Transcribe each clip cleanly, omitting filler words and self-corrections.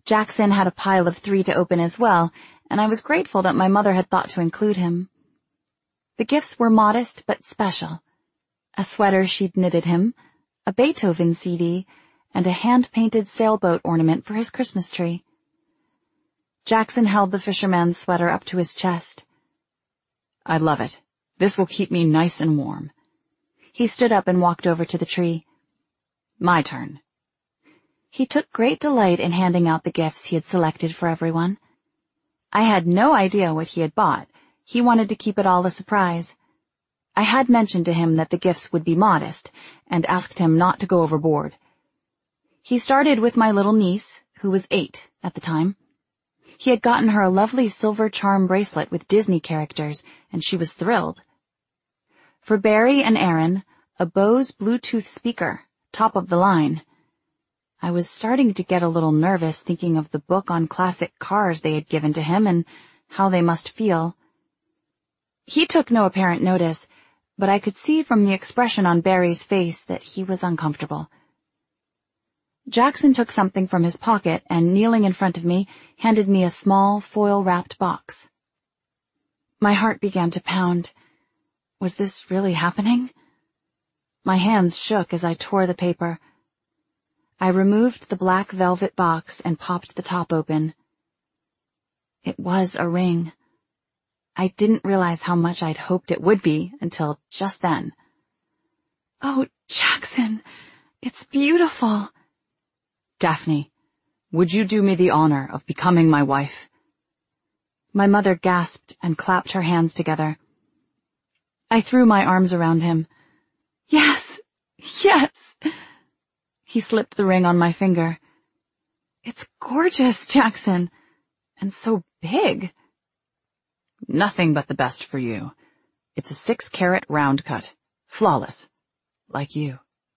Jackson had a pile of 3 to open as well, and I was grateful that my mother had thought to include him. The gifts were modest but special. A sweater she'd knitted him, a Beethoven CD, and a hand-painted sailboat ornament for his Christmas tree. Jackson held the fisherman's sweater up to his chest. "I love it. This will keep me nice and warm." He stood up and walked over to the tree. "My turn." He took great delight in handing out the gifts he had selected for everyone. I had no idea what he had bought. He wanted to keep it all a surprise. I had mentioned to him that the gifts would be modest, and asked him not to go overboard. He started with my little niece, who was 8 at the time. He had gotten her a lovely silver charm bracelet with Disney characters, and she was thrilled. For Barry and Aaron, a Bose Bluetooth speaker, top of the line. I was starting to get a little nervous thinking of the book on classic cars they had given to him and how they must feel. He took no apparent notice, but I could see from the expression on Barry's face that he was uncomfortable. Jackson took something from his pocket and, kneeling in front of me, handed me a small, foil-wrapped box. My heart began to pound. Was this really happening? My hands shook as I tore the paper. I removed the black velvet box and popped the top open. It was a ring. I didn't realize how much I'd hoped it would be until just then. "Oh, Jackson, it's beautiful." "Daphne, would you do me the honor of becoming my wife?" My mother gasped and clapped her hands together. I threw my arms around him. "Yes, yes." He slipped the ring on my finger. "It's gorgeous, Jackson, and so big." "Nothing but the best for you. It's a 6-carat round cut. Flawless. Like you."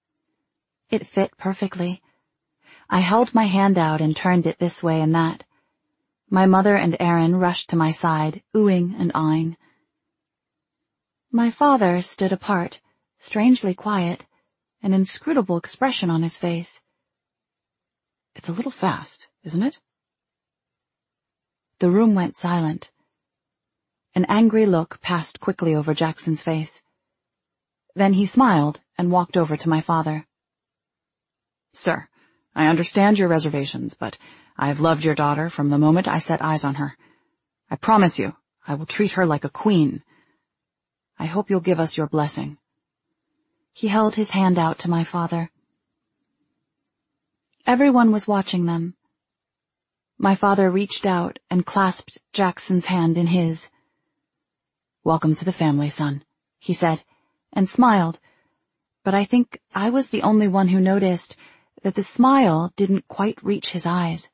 It fit perfectly. I held my hand out and turned it this way and that. My mother and Aaron rushed to my side, oohing and eyeing. My father stood apart, strangely quiet, an inscrutable expression on his face. "It's a little fast, isn't it?" The room went silent. An angry look passed quickly over Jackson's face. Then he smiled and walked over to my father. "Sir, I understand your reservations, but I have loved your daughter from the moment I set eyes on her. I promise you, I will treat her like a queen. I hope you'll give us your blessing." He held his hand out to my father. Everyone was watching them. My father reached out and clasped Jackson's hand in his. "Welcome to the family, son," he said, and smiled, but I think I was the only one who noticed that the smile didn't quite reach his eyes.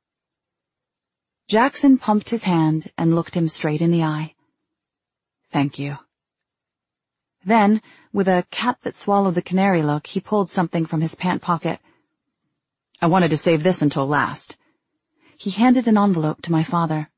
Jackson pumped his hand and looked him straight in the eye. "Thank you." Then, with a cat that swallowed the canary look, he pulled something from his pant pocket. "I wanted to save this until last." He handed an envelope to my father.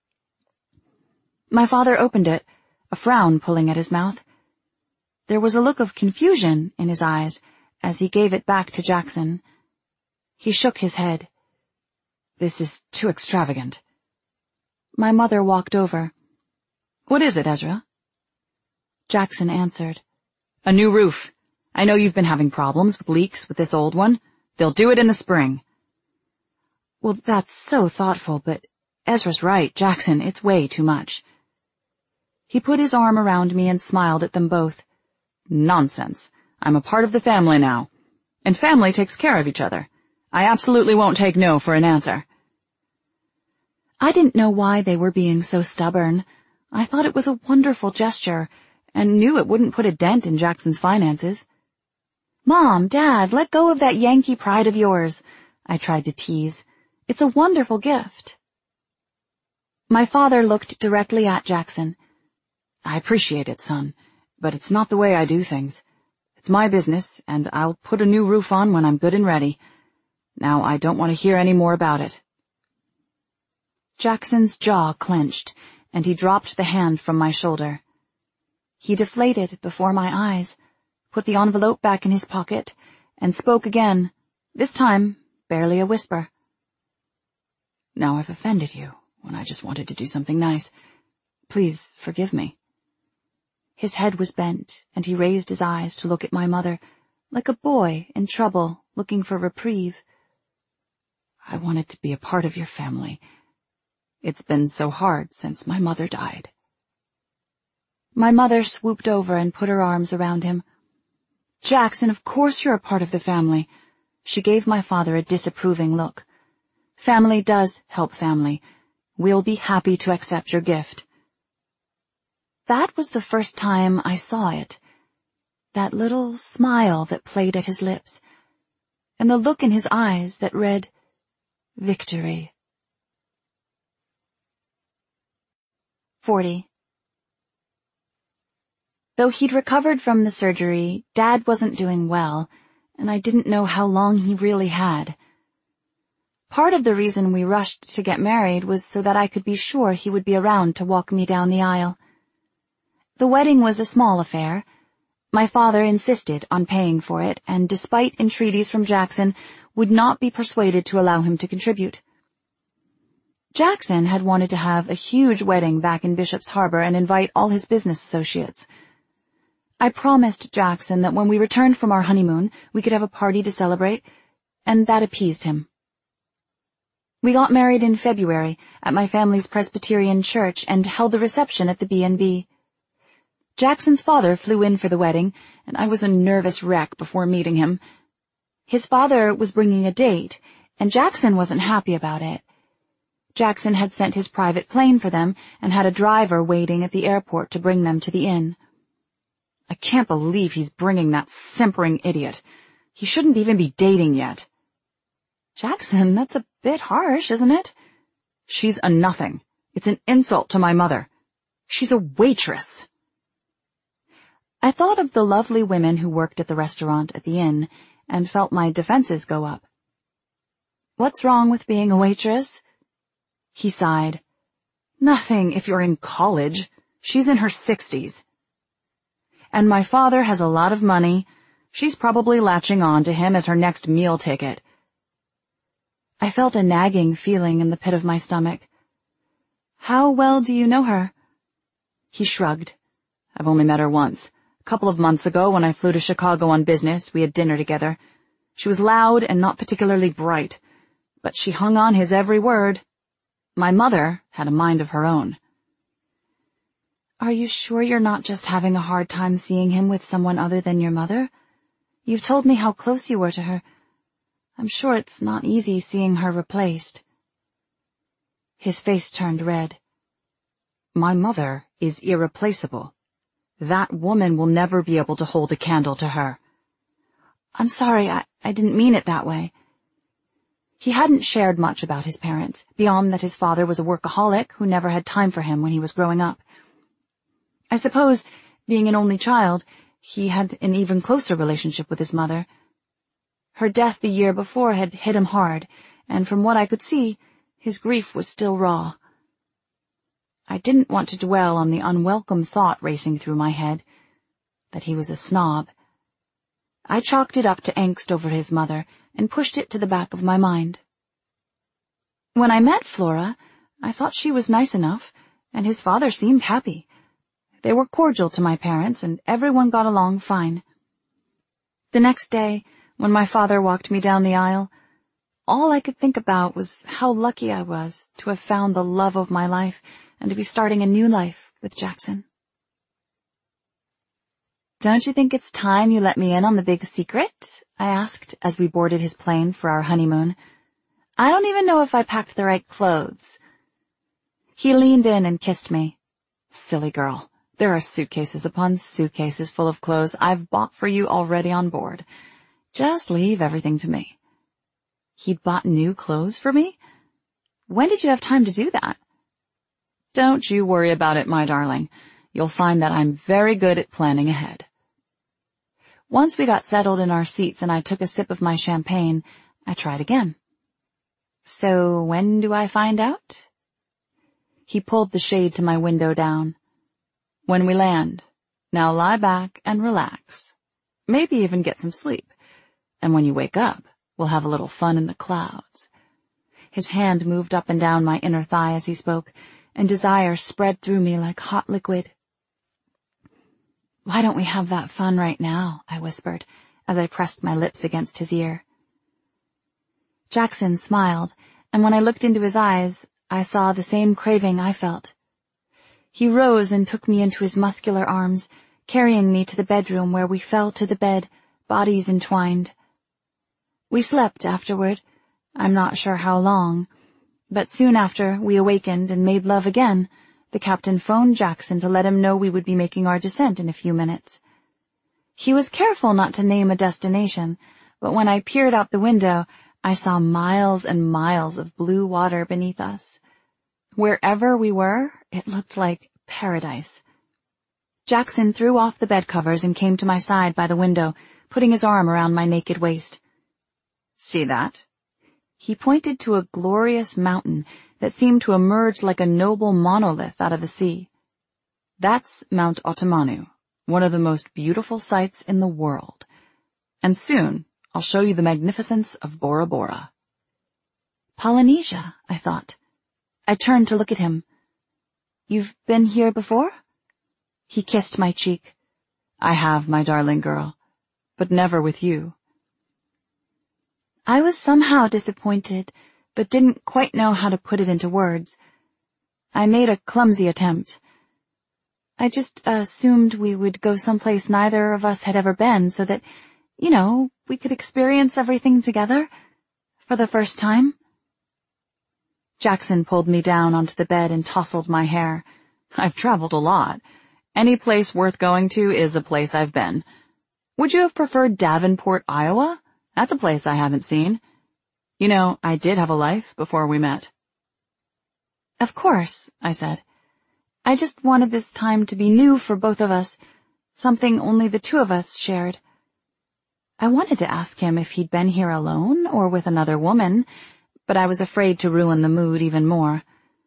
My father opened it, a frown pulling at his mouth. There was a look of confusion in his eyes as he gave it back to Jackson. He shook his head. "This is too extravagant." My mother walked over. "What is it, Ezra?" Jackson answered. "A new roof. I know you've been having problems with leaks with this old one. They'll do it in the spring." "Well, that's so thoughtful, but Ezra's right, Jackson, it's way too much." He put his arm around me and smiled at them both. "Nonsense. I'm a part of the family now. And family takes care of each other. I absolutely won't take no for an answer." I didn't know why they were being so stubborn. I thought it was a wonderful gesture, and knew it wouldn't put a dent in Jackson's finances. "Mom, Dad, let go of that Yankee pride of yours," I tried to tease. "It's a wonderful gift." My father looked directly at Jackson. "I appreciate it, son, but it's not the way I do things. It's my business, and I'll put a new roof on when I'm good and ready. Now I don't want to hear any more about it." Jackson's jaw clenched, and he dropped the hand from my shoulder. He deflated before my eyes, put the envelope back in his pocket, and spoke again, this time barely a whisper. Now I've offended you when I just wanted to do something nice. Please forgive me." His head was bent, and he raised his eyes to look at my mother, like a boy in trouble looking for reprieve. "I wanted to be a part of your family. It's been so hard since my mother died." My mother swooped over and put her arms around him. "Jackson, of course you're a part of the family." She gave my father a disapproving look. "Family does help family. We'll be happy to accept your gift." That was the first time I saw it. That little smile that played at his lips, and the look in his eyes that read, victory. 40. Though he'd recovered from the surgery, Dad wasn't doing well, and I didn't know how long he really had. Part of the reason we rushed to get married was so that I could be sure he would be around to walk me down the aisle. The wedding was a small affair. My father insisted on paying for it, and despite entreaties from Jackson, would not be persuaded to allow him to contribute. Jackson had wanted to have a huge wedding back in Bishop's Harbor and invite all his business associates. I promised Jackson that when we returned from our honeymoon, we could have a party to celebrate, and that appeased him. We got married in February at my family's Presbyterian church and held the reception at the B&B. Jackson's father flew in for the wedding, and I was a nervous wreck before meeting him. His father was bringing a date, and Jackson wasn't happy about it. Jackson had sent his private plane for them and had a driver waiting at the airport to bring them to the inn. "I can't believe he's bringing that simpering idiot. He shouldn't even be dating yet." "Jackson, that's a bit harsh, isn't it?" "She's a nothing. It's an insult to my mother. She's a waitress." I thought of the lovely women who worked at the restaurant at the inn and felt my defenses go up. "What's wrong with being a waitress?" He sighed. "Nothing if you're in college. She's in her 60s. And my father has a lot of money. She's probably latching on to him as her next meal ticket." I felt a nagging feeling in the pit of my stomach. "How well do you know her?" He shrugged. "I've only met her once. A couple of months ago when I flew to Chicago on business, we had dinner together. She was loud and not particularly bright, but she hung on his every word. My mother had a mind of her own." "Are you sure you're not just having a hard time seeing him with someone other than your mother? You've told me how close you were to her. I'm sure it's not easy seeing her replaced." His face turned red. "My mother is irreplaceable. That woman will never be able to hold a candle to her." "I'm sorry, I didn't mean it that way." He hadn't shared much about his parents, beyond that his father was a workaholic who never had time for him when he was growing up. I suppose, being an only child, he had an even closer relationship with his mother. Her death the year before had hit him hard, and from what I could see, his grief was still raw. I didn't want to dwell on the unwelcome thought racing through my head, that he was a snob. I chalked it up to angst over his mother and pushed it to the back of my mind. When I met Flora, I thought she was nice enough, and his father seemed happy. They were cordial to my parents, and everyone got along fine. The next day, when my father walked me down the aisle, all I could think about was how lucky I was to have found the love of my life and to be starting a new life with Jackson. "Don't you think it's time you let me in on the big secret?" I asked as we boarded his plane for our honeymoon. "I don't even know if I packed the right clothes." He leaned in and kissed me. "Silly girl, there are suitcases upon suitcases full of clothes I've bought for you already on board. Just leave everything to me." He'd bought new clothes for me? When did you have time to do that? "Don't you worry about it, my darling. You'll find that I'm very good at planning ahead." Once we got settled in our seats and I took a sip of my champagne, I tried again. "So when do I find out?" He pulled the shade to my window down. "When we land. Now lie back and relax. Maybe even get some sleep. And when you wake up, we'll have a little fun in the clouds." His hand moved up and down my inner thigh as he spoke, and desire spread through me like hot liquid. "Why don't we have that fun right now?" I whispered, as I pressed my lips against his ear. Jackson smiled, and when I looked into his eyes, I saw the same craving I felt. He rose and took me into his muscular arms, carrying me to the bedroom where we fell to the bed, bodies entwined. We slept afterward, I'm not sure how long, but soon after we awakened and made love again, the captain phoned Jackson to let him know we would be making our descent in a few minutes. He was careful not to name a destination, but when I peered out the window, I saw miles and miles of blue water beneath us. Wherever we were, it looked like paradise. Jackson threw off the bed covers and came to my side by the window, putting his arm around my naked waist. "See that?" He pointed to a glorious mountain that seemed to emerge like a noble monolith out of the sea. "That's Mount Otomanu, one of the most beautiful sights in the world. And soon I'll show you the magnificence of Bora Bora." Polynesia, I thought. I turned to look at him. "You've been here before?" He kissed my cheek. "I have, my darling girl, but never with you." I was somehow disappointed, but didn't quite know how to put it into words. I made a clumsy attempt. "I just assumed we would go someplace neither of us had ever been so that, we could experience everything together for the first time." Jackson pulled me down onto the bed and tousled my hair. "I've traveled a lot. Any place worth going to is a place I've been. Would you have preferred Davenport, Iowa? That's a place I haven't seen. I did have a life before we met." "Of course," I said. "I just wanted this time to be new for both of us, something only the two of us shared." I wanted to ask him if he'd been here alone or with another woman, but I was afraid to ruin the mood even more.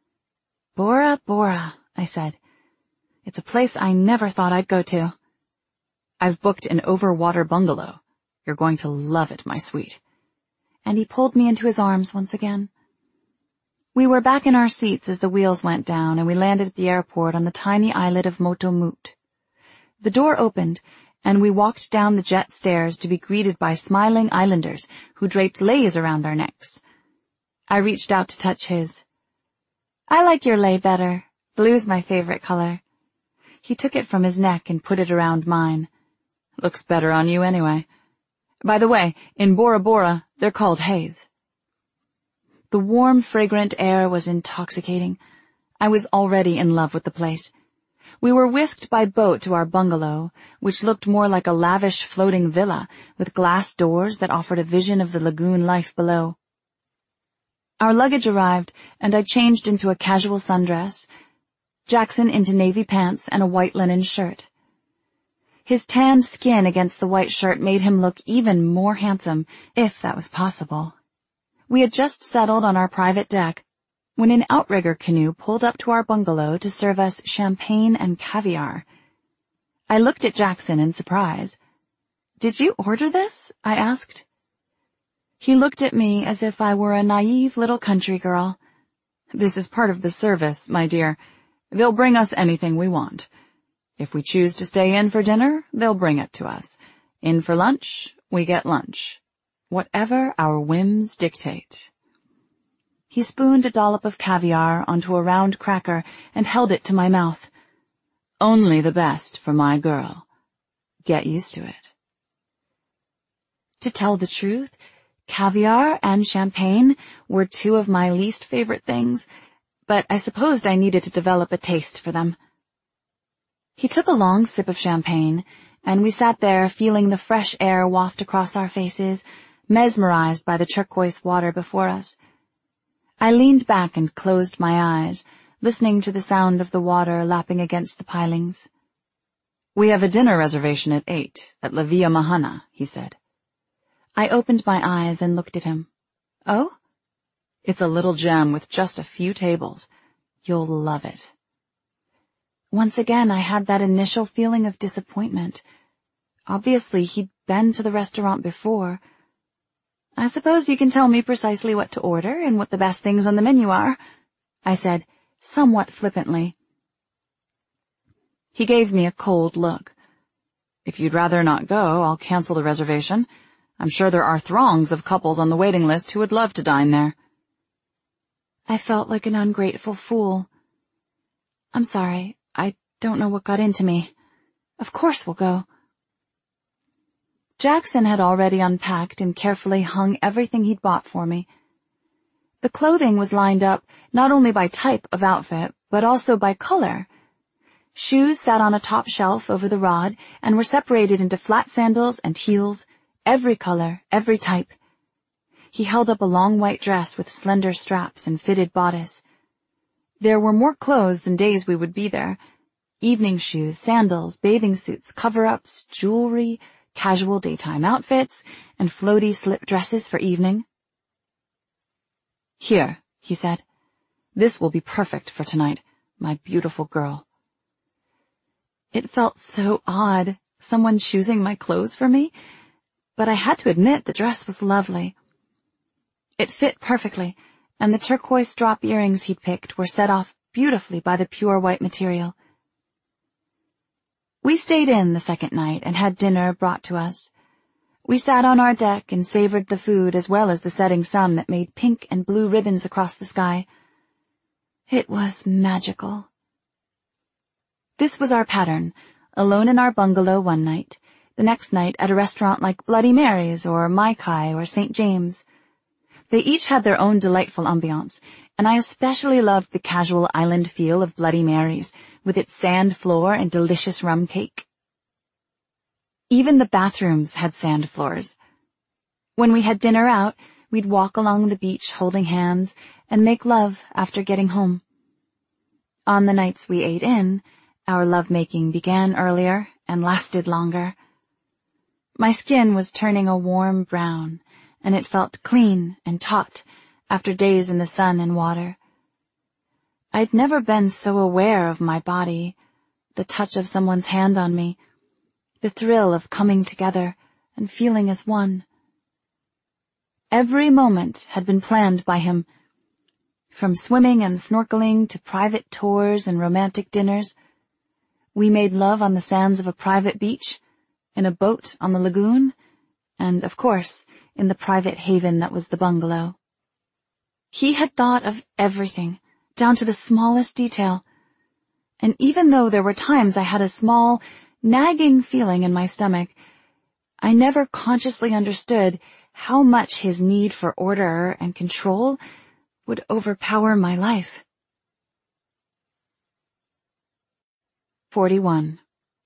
"Bora Bora," I said. "It's a place I never thought I'd go to." "I've booked an overwater bungalow. You're going to love it, my sweet." And he pulled me into his arms once again. We were back in our seats as the wheels went down, and we landed at the airport on the tiny islet of Motomut. The door opened, and we walked down the jet stairs to be greeted by smiling islanders who draped leis around our necks. I reached out to touch his. "I like your lei better. Blue's my favorite color." He took it from his neck and put it around mine. "Looks better on you anyway. By the way, in Bora Bora, they're called haze." The warm, fragrant air was intoxicating. I was already in love with the place. We were whisked by boat to our bungalow, which looked more like a lavish floating villa with glass doors that offered a vision of the lagoon life below. Our luggage arrived, and I changed into a casual sundress, Jackson into navy pants and a white linen shirt. His tanned skin against the white shirt made him look even more handsome, if that was possible. We had just settled on our private deck when an outrigger canoe pulled up to our bungalow to serve us champagne and caviar. I looked at Jackson in surprise. "Did you order this?" I asked. He looked at me as if I were a naive little country girl. "This is part of the service, my dear. They'll bring us anything we want. If we choose to stay in for dinner, they'll bring it to us. In for lunch, we get lunch. Whatever our whims dictate." He spooned a dollop of caviar onto a round cracker and held it to my mouth. "Only the best for my girl. Get used to it." To tell the truth, caviar and champagne were two of my least favorite things, but I supposed I needed to develop a taste for them. He took a long sip of champagne, and we sat there feeling the fresh air waft across our faces, mesmerized by the turquoise water before us. I leaned back and closed my eyes, listening to the sound of the water lapping against the pilings. "We have a dinner reservation at 8 at La Via Mahana," he said. I opened my eyes and looked at him. "Oh?" "It's a little gem with just a few tables. You'll love it." Once again, I had that initial feeling of disappointment. Obviously, he'd been to the restaurant before. I suppose you can tell me precisely what to order and what the best things on the menu are, I said, somewhat flippantly. He gave me a cold look. If you'd rather not go, I'll cancel the reservation. I'm sure there are throngs of couples on the waiting list who would love to dine there. I felt like an ungrateful fool. I'm sorry, I don't know what got into me. Of course we'll go. Jackson had already unpacked and carefully hung everything he'd bought for me. The clothing was lined up not only by type of outfit, but also by color. Shoes sat on a top shelf over the rod and were separated into flat sandals and heels, every color, every type. He held up a long white dress with slender straps and fitted bodice. There were more clothes than days we would be there. Evening shoes, sandals, bathing suits, cover-ups, jewelry, casual daytime outfits, and floaty slip dresses for evening. Here, he said. This will be perfect for tonight, my beautiful girl. It felt so odd, someone choosing my clothes for me, but I had to admit the dress was lovely. It fit perfectly, and the turquoise drop earrings he'd picked were set off beautifully by the pure white material. We stayed in the second night and had dinner brought to us. We sat on our deck and savored the food as well as the setting sun that made pink and blue ribbons across the sky. It was magical. This was our pattern, alone in our bungalow one night, the next night at a restaurant like Bloody Mary's or Mai Kai or St. James. They each had their own delightful ambiance, and I especially loved the casual island feel of Bloody Mary's, with its sand floor and delicious rum cake. Even the bathrooms had sand floors. When we had dinner out, we'd walk along the beach holding hands and make love after getting home. On the nights we ate in, our lovemaking began earlier and lasted longer. My skin was turning a warm brown, and it felt clean and taut after days in the sun and water. I'd never been so aware of my body, the touch of someone's hand on me, the thrill of coming together and feeling as one. Every moment had been planned by him, from swimming and snorkeling to private tours and romantic dinners. We made love on the sands of a private beach, in a boat on the lagoon, and, of course, in the private haven that was the bungalow. He had thought of everything, down to the smallest detail, and even though there were times I had a small, nagging feeling in my stomach, I never consciously understood how much his need for order and control would overpower my life. 41.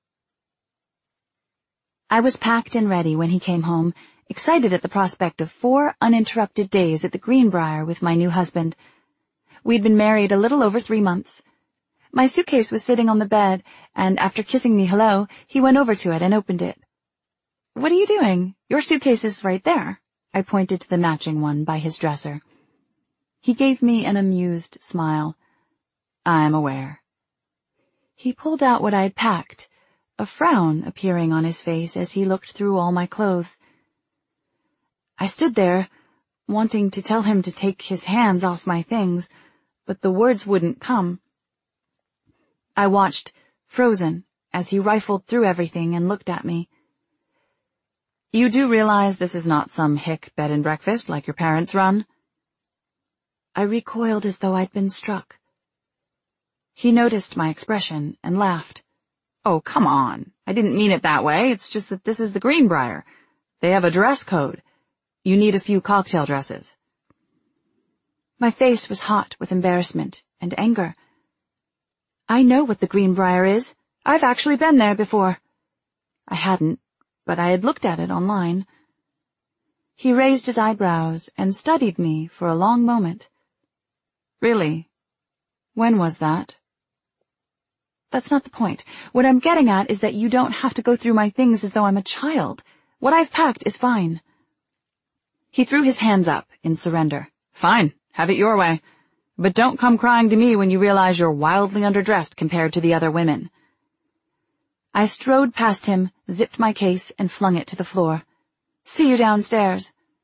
I was packed and ready when he came home, excited at the prospect of 4 uninterrupted days at the Greenbrier with my new husband. We'd been married a little over 3 months. My suitcase was sitting on the bed, and after kissing me hello, he went over to it and opened it. "What are you doing? Your suitcase is right there." I pointed to the matching one by his dresser. He gave me an amused smile. "I'm aware." He pulled out what I had packed, a frown appearing on his face as he looked through all my clothes. I stood there, wanting to tell him to take his hands off my things, but the words wouldn't come. I watched, frozen, as he rifled through everything and looked at me. "You do realize this is not some hick bed and breakfast like your parents run?" I recoiled as though I'd been struck. He noticed my expression and laughed. "Oh, come on. I didn't mean it that way. It's just that this is the Greenbrier. They have a dress code. You need a few cocktail dresses." My face was hot with embarrassment and anger. "I know what the Greenbrier is. I've actually been there before." I hadn't, but I had looked at it online. He raised his eyebrows and studied me for a long moment. "Really? When was that?" "That's not the point. What I'm getting at is that you don't have to go through my things as though I'm a child. What I've packed is fine." He threw his hands up in surrender. "Fine, have it your way. But don't come crying to me when you realize you're wildly underdressed compared to the other women." I strode past him, zipped my case, and flung it to the floor. "See you downstairs."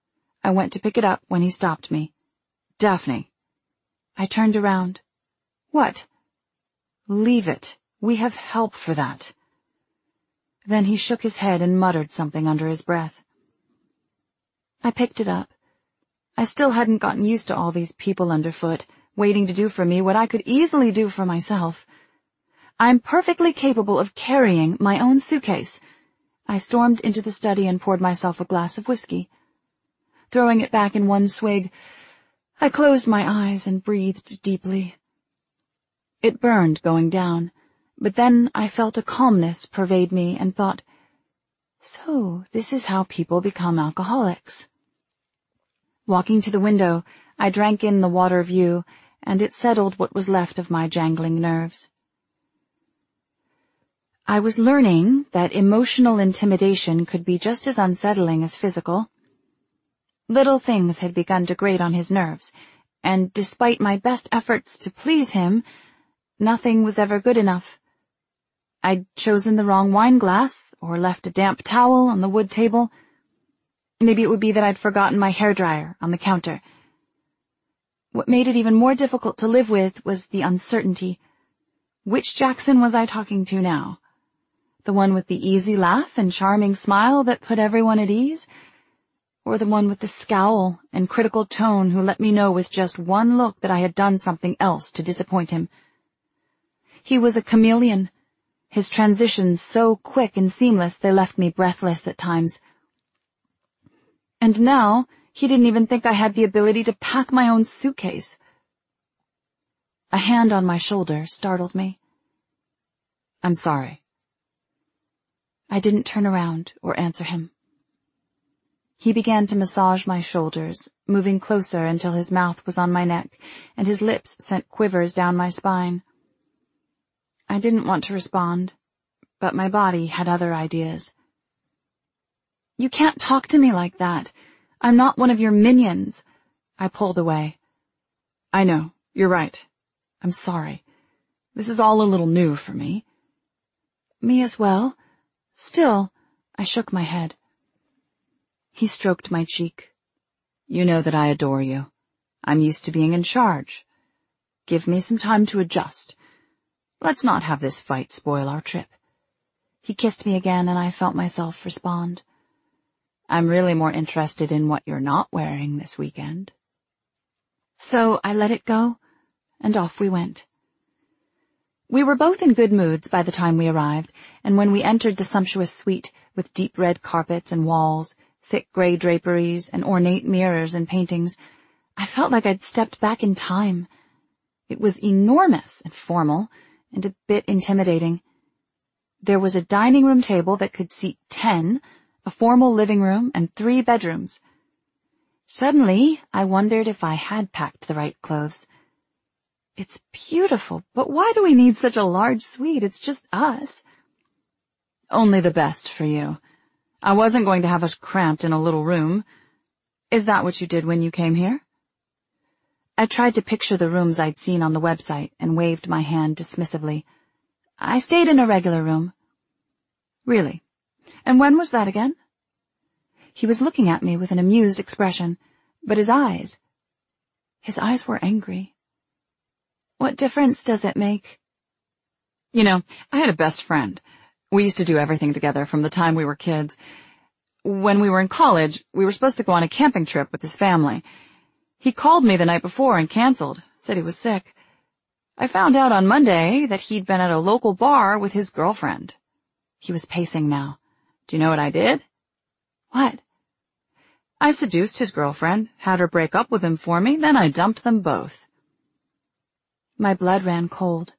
I went to pick it up when he stopped me. "Daphne." I turned around. "What?" "Leave it. We have help for that." Then he shook his head and muttered something under his breath. I picked it up. I still hadn't gotten used to all these people underfoot, waiting to do for me what I could easily do for myself. I'm perfectly capable of carrying my own suitcase. I stormed into the study and poured myself a glass of whiskey. Throwing it back in one swig, I closed my eyes and breathed deeply. It burned going down, but then I felt a calmness pervade me and thought, so this is how people become alcoholics. Walking to the window, I drank in the water view, and it settled what was left of my jangling nerves. I was learning that emotional intimidation could be just as unsettling as physical. Little things had begun to grate on his nerves, and despite my best efforts to please him, nothing was ever good enough. I'd chosen the wrong wine glass, or left a damp towel on the wood table. Maybe it would be that I'd forgotten my hairdryer on the counter. What made it even more difficult to live with was the uncertainty. Which Jackson was I talking to now? The one with the easy laugh and charming smile that put everyone at ease? Or the one with the scowl and critical tone who let me know with just one look that I had done something else to disappoint him? He was a chameleon, his transitions so quick and seamless they left me breathless at times. And now, he didn't even think I had the ability to pack my own suitcase. A hand on my shoulder startled me. "I'm sorry." I didn't turn around or answer him. He began to massage my shoulders, moving closer until his mouth was on my neck and his lips sent quivers down my spine. I didn't want to respond, but my body had other ideas. "You can't talk to me like that. I'm not one of your minions." I pulled away. "I know, you're right. I'm sorry. This is all a little new for me." "Me as well. Still," I shook my head. He stroked my cheek. "You know that I adore you. I'm used to being in charge. Give me some time to adjust. Let's not have this fight spoil our trip." He kissed me again, and I felt myself respond. "I'm really more interested in what you're not wearing this weekend." So I let it go, and off we went. We were both in good moods by the time we arrived, and when we entered the sumptuous suite with deep red carpets and walls, thick gray draperies, and ornate mirrors and paintings, I felt like I'd stepped back in time. It was enormous and formal, and a bit intimidating. There was a dining room table that could seat 10, a formal living room, and 3 bedrooms. Suddenly, I wondered if I had packed the right clothes. It's beautiful, but why do we need such a large suite? It's just us. Only the best for you. I wasn't going to have us cramped in a little room. Is that what you did when you came here? I tried to picture the rooms I'd seen on the website and waved my hand dismissively. I stayed in a regular room. Really? And when was that again? He was looking at me with an amused expression, but his eyes were angry. What difference does it make? You know, I had a best friend. We used to do everything together from the time we were kids. When we were in college, we were supposed to go on a camping trip with his family. He called me the night before and canceled, said he was sick. I found out on Monday that he'd been at a local bar with his girlfriend. He was pacing now. Do you know what I did? What? I seduced his girlfriend, had her break up with him for me, then I dumped them both. My blood ran cold.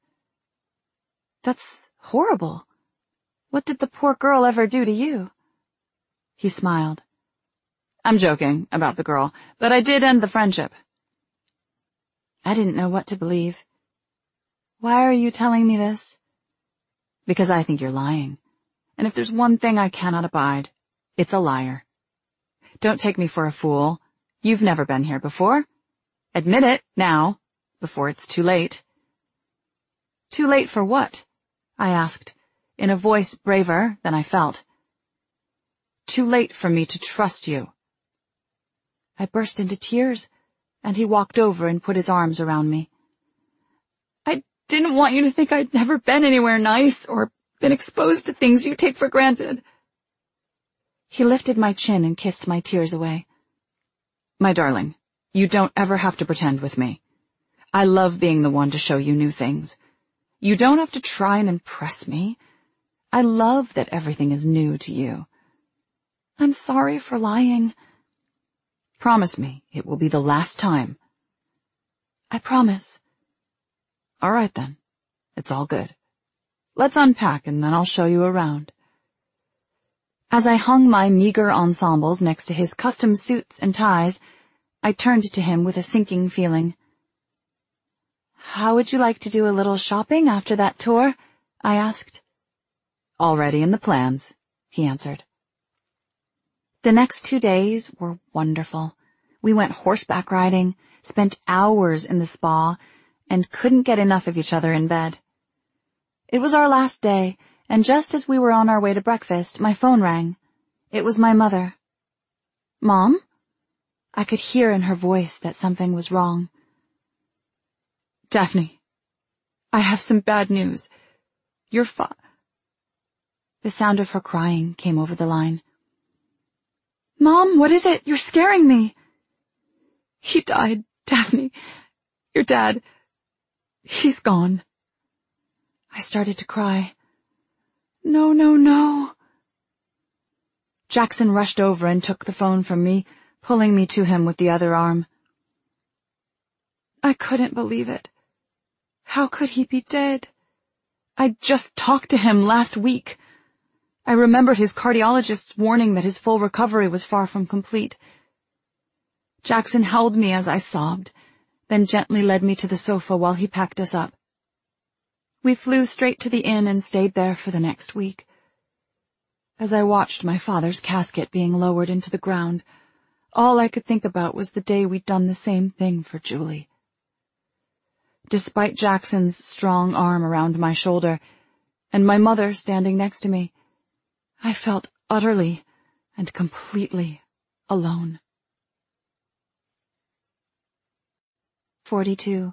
That's horrible. What did the poor girl ever do to you? He smiled. I'm joking about the girl, but I did end the friendship. I didn't know what to believe. Why are you telling me this? Because I think you're lying. And if there's one thing I cannot abide, it's a liar. Don't take me for a fool. You've never been here before. Admit it now, before it's too late. Too late for what? I asked, in a voice braver than I felt. Too late for me to trust you. I burst into tears, and he walked over and put his arms around me. I didn't want you to think I'd never been anywhere nice or been exposed to things you take for granted. He lifted my chin and kissed my tears away. My darling, you don't ever have to pretend with me. I love being the one to show you new things. You don't have to try and impress me. I love that everything is new to you. I'm sorry for lying. Promise me it will be the last time. I promise. All right then. It's all good. Let's unpack and then I'll show you around. As I hung my meager ensembles next to his custom suits and ties, I turned to him with a sinking feeling. How would you like to do a little shopping after that tour? I asked. Already in the plans, he answered. The next 2 days were wonderful. We went horseback riding, spent hours in the spa, and couldn't get enough of each other in bed. It was our last day, and just as we were on our way to breakfast, my phone rang. It was my mother. Mom? I could hear in her voice that something was wrong. Daphne, I have some bad news. The sound of her crying came over the line. Mom, what is it? You're scaring me. He died, Daphne. Your dad. He's gone. I started to cry. No, no, no. Jackson rushed over and took the phone from me, pulling me to him with the other arm. I couldn't believe it. How could he be dead? I'd just talked to him last week. I remembered his cardiologist's warning that his full recovery was far from complete. Jackson held me as I sobbed, then gently led me to the sofa while he packed us up. We flew straight to the inn and stayed there for the next week. As I watched my father's casket being lowered into the ground, all I could think about was the day we'd done the same thing for Julie. Despite Jackson's strong arm around my shoulder, and my mother standing next to me, I felt utterly and completely alone. 42.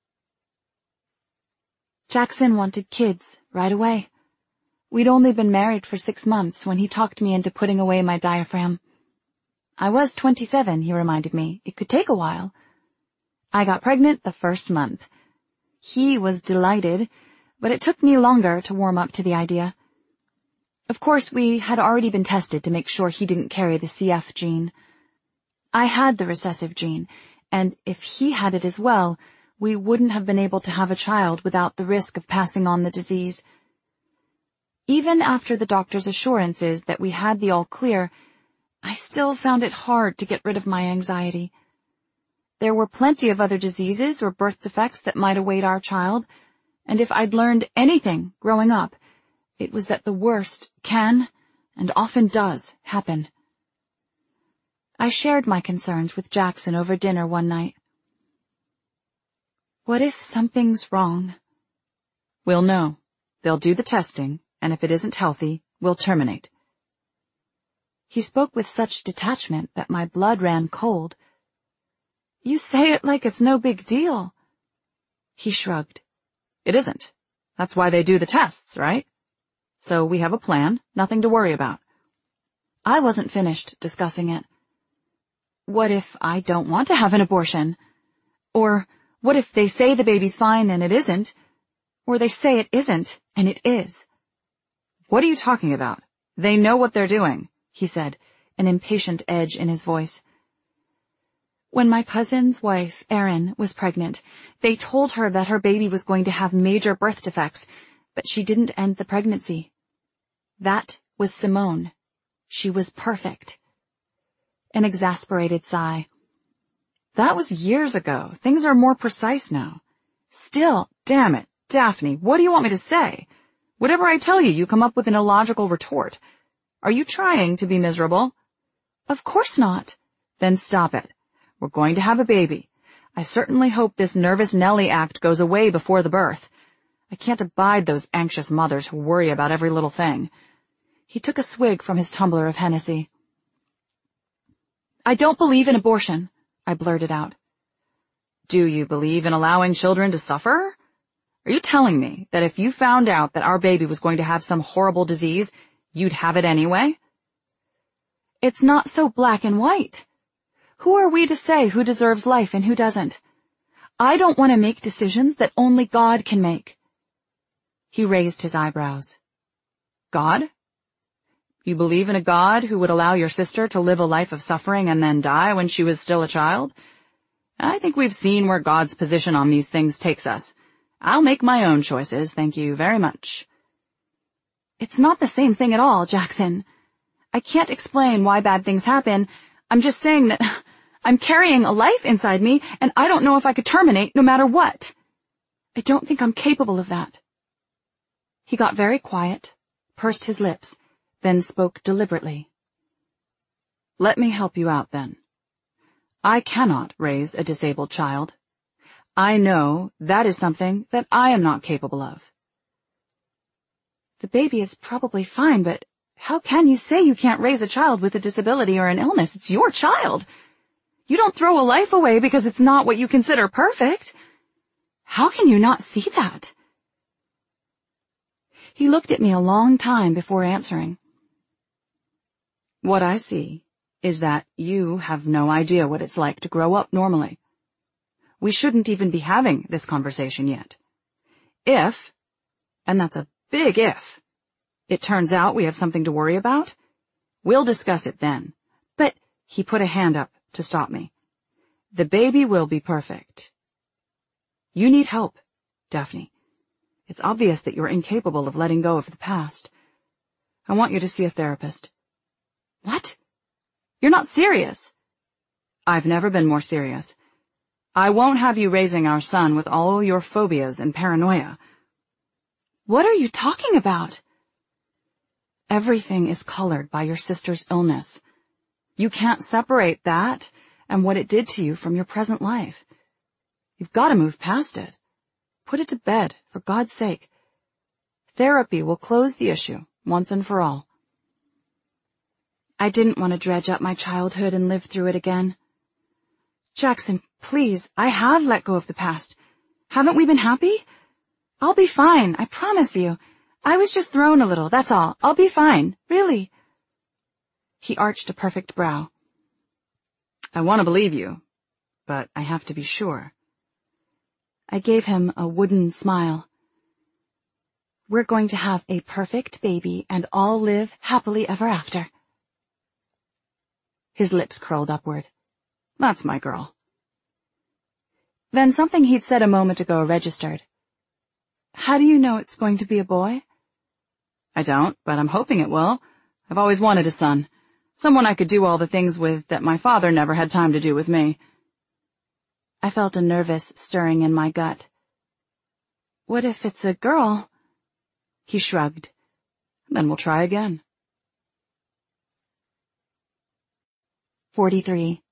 Jackson wanted kids right away. We'd only been married for 6 months when he talked me into putting away my diaphragm. I was 27, he reminded me. It could take a while. I got pregnant the first month. He was delighted, but it took me longer to warm up to the idea. Of course, we had already been tested to make sure he didn't carry the CF gene. I had the recessive gene, and if he had it as well, we wouldn't have been able to have a child without the risk of passing on the disease. Even after the doctor's assurances that we had the all clear, I still found it hard to get rid of my anxiety. There were plenty of other diseases or birth defects that might await our child, and if I'd learned anything growing up, it was that the worst can, and often does, happen. I shared my concerns with Jackson over dinner one night. What if something's wrong? We'll know. They'll do the testing, and if it isn't healthy, we'll terminate. He spoke with such detachment that my blood ran cold. You say it like it's no big deal. He shrugged. It isn't. That's why they do the tests, right? So we have a plan, nothing to worry about. I wasn't finished discussing it. What if I don't want to have an abortion? Or what if they say the baby's fine and it isn't? Or they say it isn't and it is? What are you talking about? They know what they're doing, he said, an impatient edge in his voice. When my cousin's wife, Erin, was pregnant, they told her that her baby was going to have major birth defects, but she didn't end the pregnancy. That was Simone. She was perfect. An exasperated sigh. That was years ago. Things are more precise now. Still, damn it, Daphne, what do you want me to say? Whatever I tell you, you come up with an illogical retort. Are you trying to be miserable? Of course not. Then stop it. We're going to have a baby. I certainly hope this nervous Nelly act goes away before the birth. I can't abide those anxious mothers who worry about every little thing. He took a swig from his tumbler of Hennessy. I don't believe in abortion, I blurted out. Do you believe in allowing children to suffer? Are you telling me that if you found out that our baby was going to have some horrible disease, you'd have it anyway? It's not so black and white. Who are we to say who deserves life and who doesn't? I don't want to make decisions that only God can make. He raised his eyebrows. God? You believe in a God who would allow your sister to live a life of suffering and then die when she was still a child? I think we've seen where God's position on these things takes us. I'll make my own choices, thank you very much. It's not the same thing at all, Jackson. I can't explain why bad things happen. I'm just saying that I'm carrying a life inside me, and I don't know if I could terminate no matter what. I don't think I'm capable of that. He got very quiet, pursed his lips, then spoke deliberately. Let me help you out then. I cannot raise a disabled child. I know that is something that I am not capable of. The baby is probably fine, but how can you say you can't raise a child with a disability or an illness? It's your child. You don't throw a life away because it's not what you consider perfect. How can you not see that? He looked at me a long time before answering. What I see is that you have no idea what it's like to grow up normally. We shouldn't even be having this conversation yet. If, and that's a big if, it turns out we have something to worry about, we'll discuss it then. But he put a hand up to stop me. The baby will be perfect. You need help, Daphne. It's obvious that you're incapable of letting go of the past. I want you to see a therapist. What? You're not serious. I've never been more serious. I won't have you raising our son with all your phobias and paranoia. What are you talking about? Everything is colored by your sister's illness. You can't separate that and what it did to you from your present life. You've got to move past it. Put it to bed, for God's sake. Therapy will close the issue once and for all. I didn't want to dredge up my childhood and live through it again. Jackson, please, I have let go of the past. Haven't we been happy? I'll be fine, I promise you. I was just thrown a little, that's all. I'll be fine, really. He arched a perfect brow. I want to believe you, but I have to be sure. I gave him a wooden smile. We're going to have a perfect baby and all live happily ever after. His lips curled upward. That's my girl. Then something he'd said a moment ago registered. How do you know it's going to be a boy? I don't, but I'm hoping it will. I've always wanted a son. Someone I could do all the things with that my father never had time to do with me. I felt a nervous stirring in my gut. What if it's a girl? He shrugged. Then we'll try again. 43.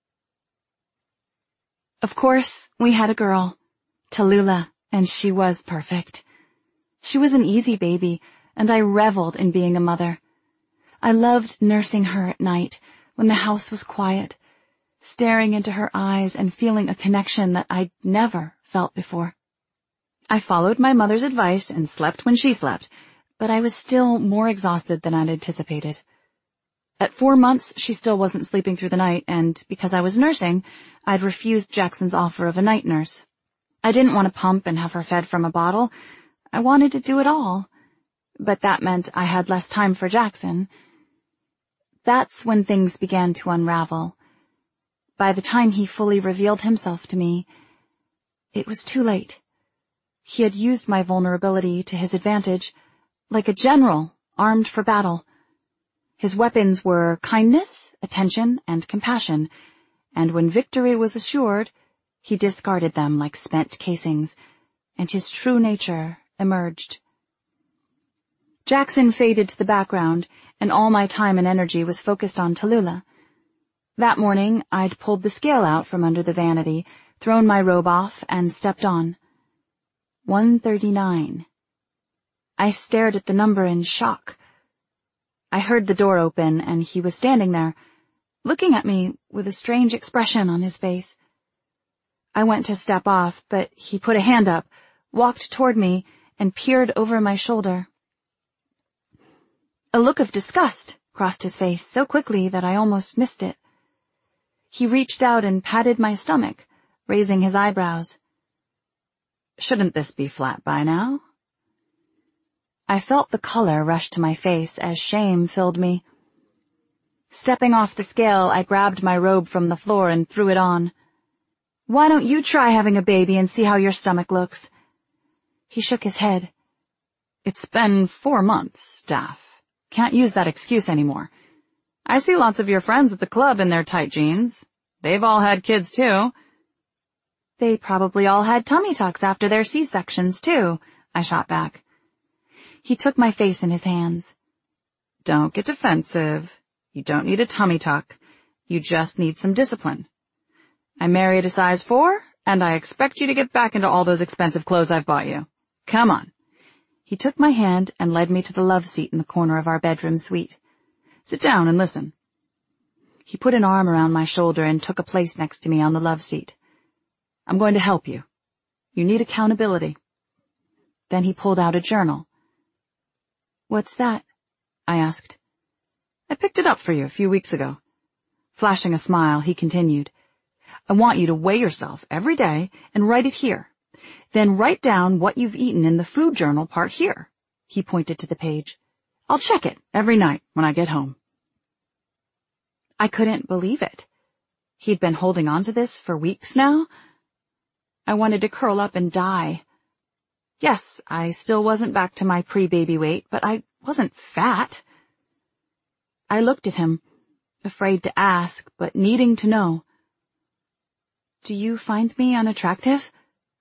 Of course, we had a girl, Tallulah, and she was perfect. She was an easy baby, and I reveled in being a mother. I loved nursing her at night when the house was quiet, staring into her eyes and feeling a connection that I'd never felt before. I followed my mother's advice and slept when she slept, but I was still more exhausted than I'd anticipated. At 4 months, she still wasn't sleeping through the night, and because I was nursing, I'd refused Jackson's offer of a night nurse. I didn't want to pump and have her fed from a bottle. I wanted to do it all. But that meant I had less time for Jackson. That's when things began to unravel. By the time he fully revealed himself to me, it was too late. He had used my vulnerability to his advantage, like a general armed for battle. His weapons were kindness, attention, and compassion, and when victory was assured, he discarded them like spent casings, and his true nature emerged. Jackson faded to the background, and all my time and energy was focused on Tallulah. That morning, I'd pulled the scale out from under the vanity, thrown my robe off, and stepped on. 139. I stared at the number in shock. I heard the door open, and he was standing there. looking at me with a strange expression on his face. I went to step off, but he put a hand up, walked toward me, and peered over my shoulder. A look of disgust crossed his face so quickly that I almost missed it. He reached out and patted my stomach, raising his eyebrows. "Shouldn't this be flat by now?" I felt the color rush to my face as shame filled me. Stepping off the scale, I grabbed my robe from the floor and threw it on. "Why don't you try having a baby and see how your stomach looks?" He shook his head. "It's been 4 months, Daff. Can't use that excuse anymore. I see lots of your friends at the club in their tight jeans. They've all had kids, too." "They probably all had tummy tucks after their C-sections, too," I shot back. He took my face in his hands. "Don't get defensive. You don't need a tummy tuck. You just need some discipline. I married a size 4, and I expect you to get back into all those expensive clothes I've bought you. Come on." He took my hand and led me to the love seat in the corner of our bedroom suite. "Sit down and listen." He put an arm around my shoulder and took a place next to me on the love seat. "I'm going to help you. You need accountability." Then he pulled out a journal. "What's that?" I asked. "I picked it up for you a few weeks ago." Flashing a smile, he continued. "I want you to weigh yourself every day and write it here. Then write down what you've eaten in the food journal part here." He pointed to the page. "I'll check it every night when I get home." I couldn't believe it. He'd been holding on to this for weeks now. I wanted to curl up and die. Yes, I still wasn't back to my pre-baby weight, but I wasn't fat. I looked at him, afraid to ask, but needing to know. "Do you find me unattractive?"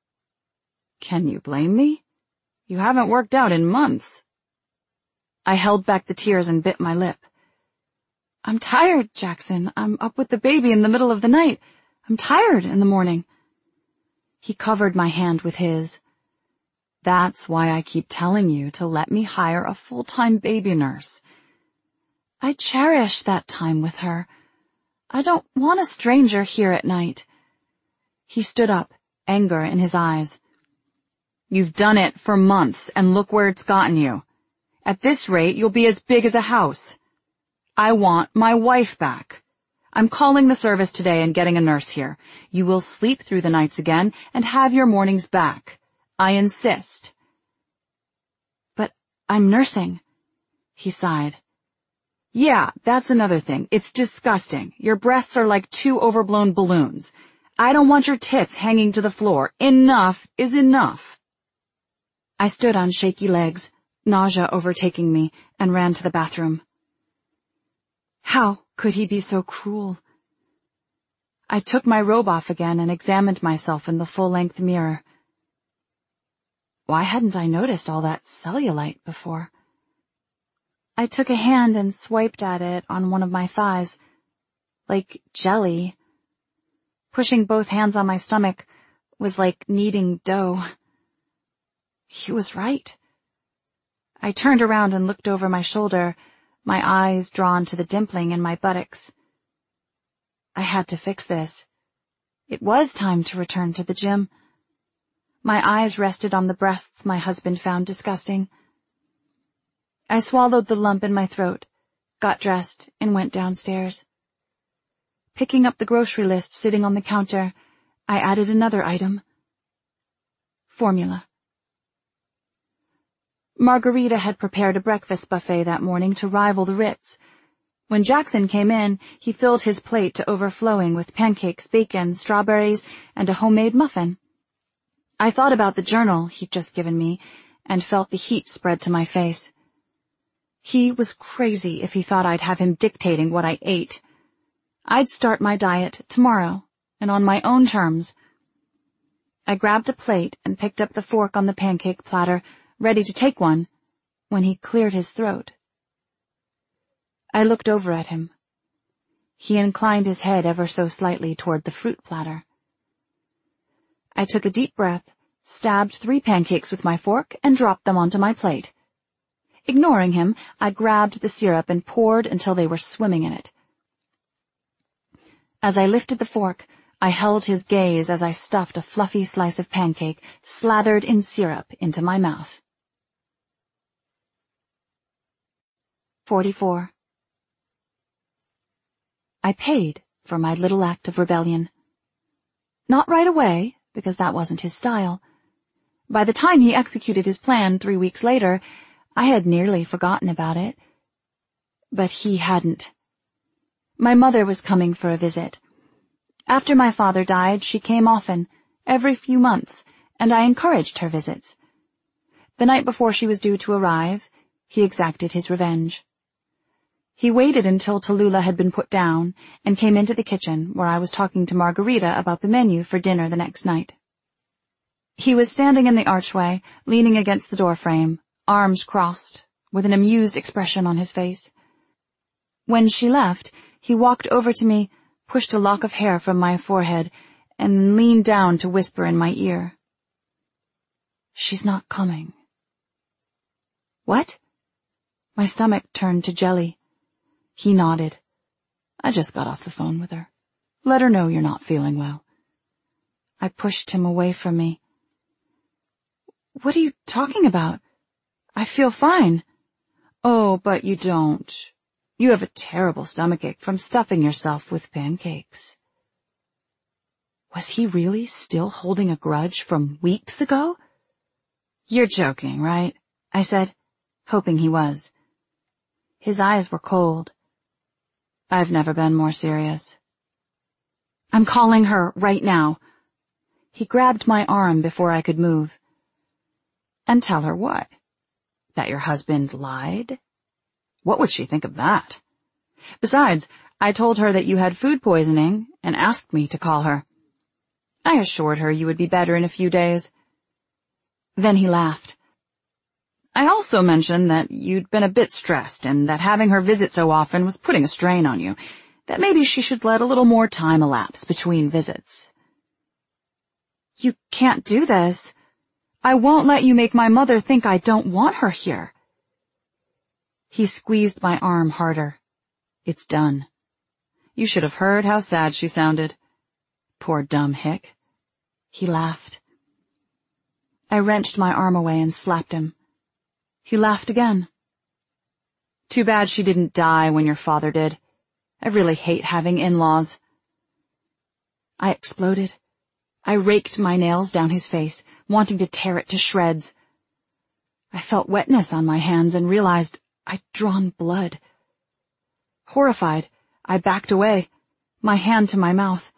"Can you blame me? You haven't worked out in months." I held back the tears and bit my lip. "I'm tired, Jackson. I'm up with the baby in the middle of the night. I'm tired in the morning." He covered my hand with his. "That's why I keep telling you to let me hire a full-time baby nurse. I cherish that time with her. I don't want a stranger here at night." He stood up, anger in his eyes. "You've done it for months, and look where it's gotten you. At this rate, you'll be as big as a house. I want my wife back. I'm calling the service today and getting a nurse here. You will sleep through the nights again and have your mornings back. I insist." "But I'm nursing," he sighed. "Yeah, that's another thing. It's disgusting. Your breasts are like 2 overblown balloons. I don't want your tits hanging to the floor. Enough is enough." I stood on shaky legs, nausea overtaking me, and ran to the bathroom. How could he be so cruel? I took my robe off again and examined myself in the full-length mirror. Why hadn't I noticed all that cellulite before? I took a hand and swiped at it on one of my thighs, like jelly. Pushing both hands on my stomach was like kneading dough. He was right. I turned around and looked over my shoulder, my eyes drawn to the dimpling in my buttocks. I had to fix this. It was time to return to the gym. My eyes rested on the breasts my husband found disgusting. I swallowed the lump in my throat, got dressed, and went downstairs. Picking up the grocery list sitting on the counter, I added another item. Formula. Margarita had prepared a breakfast buffet that morning to rival the Ritz. When Jackson came in, he filled his plate to overflowing with pancakes, bacon, strawberries, and a homemade muffin. I thought about the journal he'd just given me and felt the heat spread to my face. He was crazy if he thought I'd have him dictating what I ate. I'd start my diet tomorrow, and on my own terms. I grabbed a plate and picked up the fork on the pancake platter, ready to take one, when he cleared his throat. I looked over at him. He inclined his head ever so slightly toward the fruit platter. I took a deep breath, stabbed 3 pancakes with my fork, and dropped them onto my plate. Ignoring him, I grabbed the syrup and poured until they were swimming in it. As I lifted the fork, I held his gaze as I stuffed a fluffy slice of pancake slathered in syrup into my mouth. 44. I paid for my little act of rebellion. Not right away, because that wasn't his style. By the time he executed his plan 3 weeks later, I had nearly forgotten about it. But he hadn't. My mother was coming for a visit. After my father died, she came often, every few months, and I encouraged her visits. The night before she was due to arrive, he exacted his revenge. He waited until Tallulah had been put down and came into the kitchen where I was talking to Margarita about the menu for dinner the next night. He was standing in the archway, leaning against the doorframe, arms crossed, with an amused expression on his face. When she left, he walked over to me, pushed a lock of hair from my forehead, and leaned down to whisper in my ear. "She's not coming." "What?" My stomach turned to jelly. He nodded. "I just got off the phone with her. Let her know you're not feeling well." I pushed him away from me. "What are you talking about? I feel fine." "Oh, but you don't. You have a terrible stomachache from stuffing yourself with pancakes." Was he really still holding a grudge from weeks ago? "You're joking, right?" I said, hoping he was. His eyes were cold. "I've never been more serious." "I'm calling her right now." He grabbed my arm before I could move. "And tell her what? That your husband lied? What would she think of that? Besides, I told her that you had food poisoning and asked me to call her. I assured her you would be better in a few days." Then he laughed. "I also mentioned that you'd been a bit stressed and that having her visit so often was putting a strain on you, that maybe she should let a little more time elapse between visits." "You can't do this. I won't let you make my mother think I don't want her here." He squeezed my arm harder. "It's done. You should have heard how sad she sounded. Poor dumb hick." He laughed. I wrenched my arm away and slapped him. He laughed again. "Too bad she didn't die when your father did. I really hate having in-laws." I exploded. I raked my nails down his face, wanting to tear it to shreds. I felt wetness on my hands and realized I'd drawn blood. Horrified, I backed away, my hand to my mouth.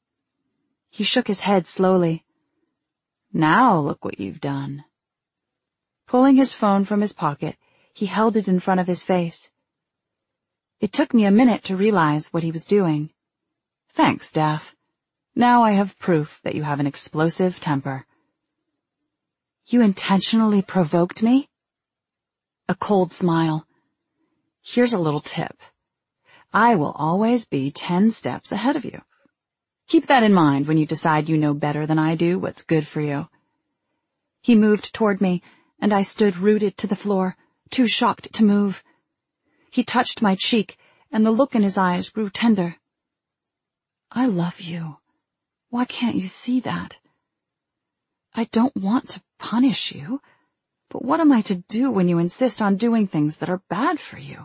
He shook his head slowly. "Now look what you've done." Pulling his phone from his pocket, he held it in front of his face. It took me a minute to realize what he was doing. "Thanks, Daff. Now I have proof that you have an explosive temper." "You intentionally provoked me?" A cold smile. "Here's a little tip. I will always be 10 steps ahead of you. Keep that in mind when you decide you know better than I do what's good for you." He moved toward me, and I stood rooted to the floor, too shocked to move. He touched my cheek, and the look in his eyes grew tender. "I love you. Why can't you see that? I don't want to punish you, but what am I to do when you insist on doing things that are bad for you?"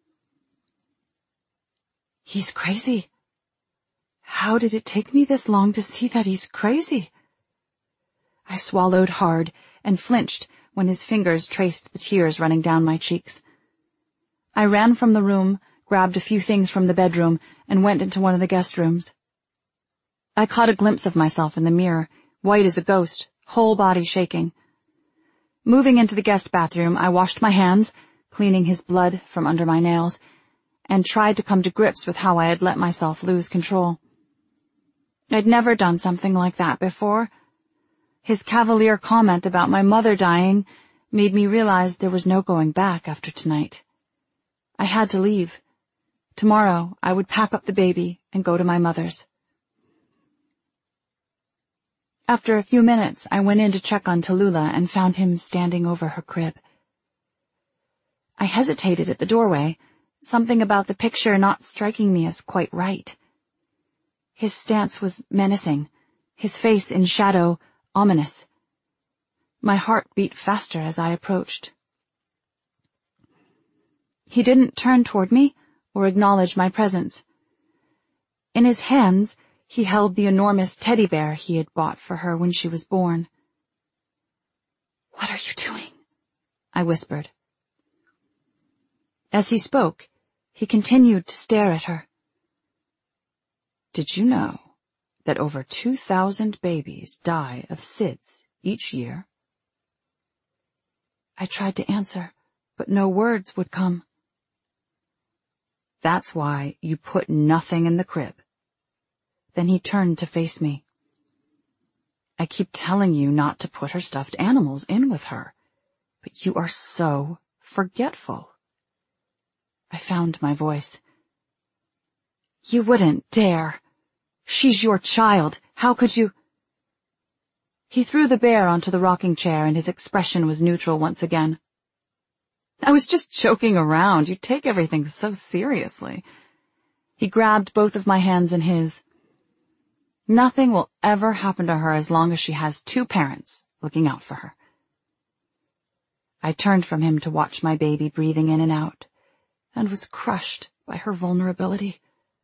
He's crazy. How did it take me this long to see that he's crazy? I swallowed hard and flinched when his fingers traced the tears running down my cheeks. I ran from the room, grabbed a few things from the bedroom, and went into one of the guest rooms. I caught a glimpse of myself in the mirror, white as a ghost, whole body shaking. Moving into the guest bathroom, I washed my hands, cleaning his blood from under my nails, and tried to come to grips with how I had let myself lose control. I'd never done something like that before. His cavalier comment about my mother dying made me realize there was no going back after tonight. I had to leave. Tomorrow I would pack up the baby and go to my mother's. After a few minutes, I went in to check on Tallulah and found him standing over her crib. I hesitated at the doorway, something about the picture not striking me as quite right. His stance was menacing, his face in shadow, ominous. My heart beat faster as I approached. He didn't turn toward me or acknowledge my presence. In his hands, he held the enormous teddy bear he had bought for her when she was born. "What are you doing?" I whispered. As he spoke, he continued to stare at her. "Did you know that over 2,000 babies die of SIDS each year?" I tried to answer, but no words would come. "That's why you put nothing in the crib." Then he turned to face me. "I keep telling you not to put her stuffed animals in with her, but you are so forgetful." I found my voice. "You wouldn't dare. She's your child. How could you?" He threw the bear onto the rocking chair and his expression was neutral once again. "I was just joking around. You take everything so seriously." He grabbed both of my hands in his. "Nothing will ever happen to her as long as she has two parents looking out for her." I turned from him to watch my baby breathing in and out, and was crushed by her vulnerability.